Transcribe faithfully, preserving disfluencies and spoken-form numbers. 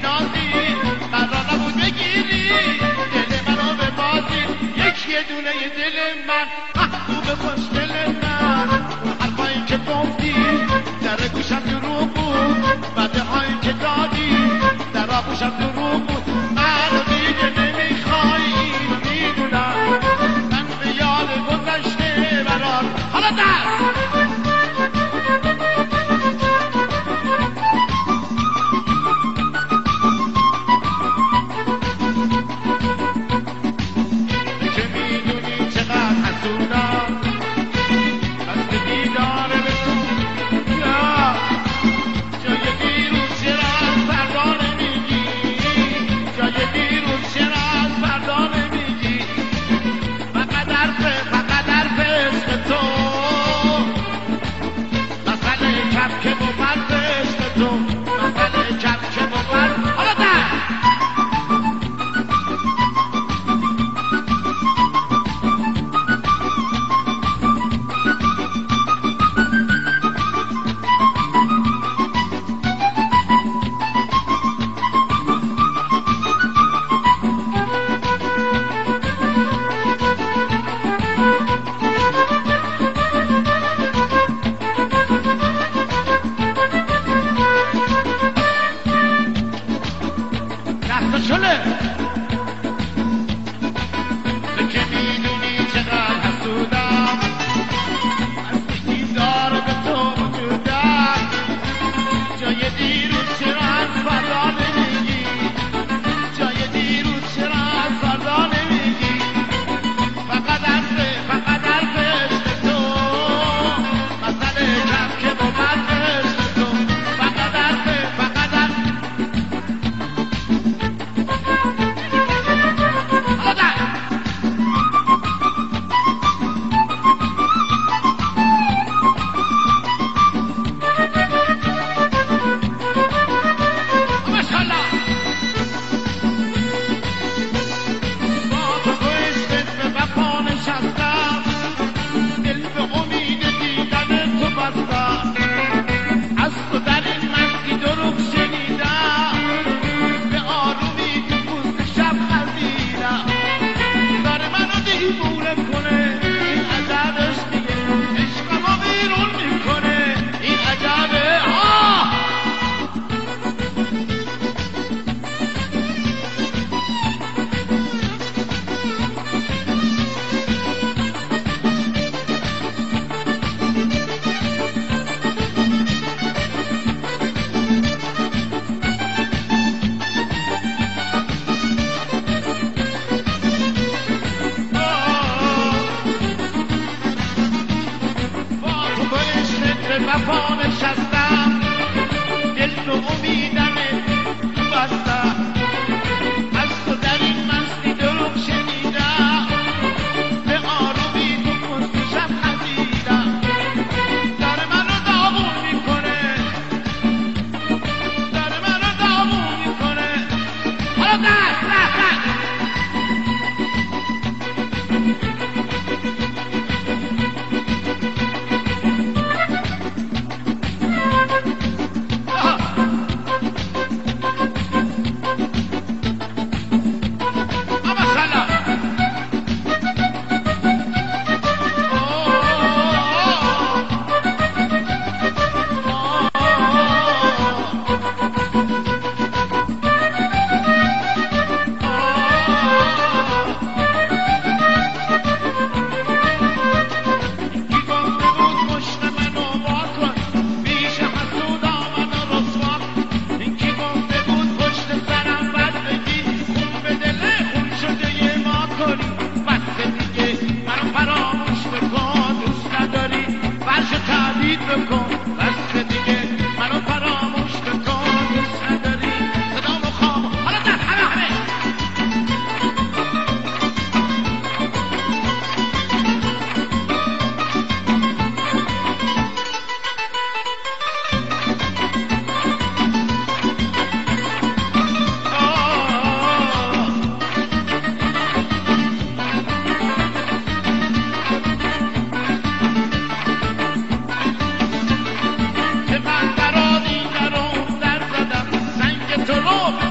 نازی قرار نبود بگیری دل منو به بازی یکی یه دونه یه دل من محبوب خوش دل من اون حرفایی که گفتی در گوشم دروغ بود بده هایی که دادی در آغوشم دروغ بود من دیگه نمیخوایی میدونم من به یاد گذشته برات حالا دست وفا نشستم دل تو امیدم تو بستم از تو در این مستی دروغ شنیدم به آرومی تو پشتشم خزیدم داره منو داغون میکنه داره منو داغون میکنه حالا دست دست دست Oh!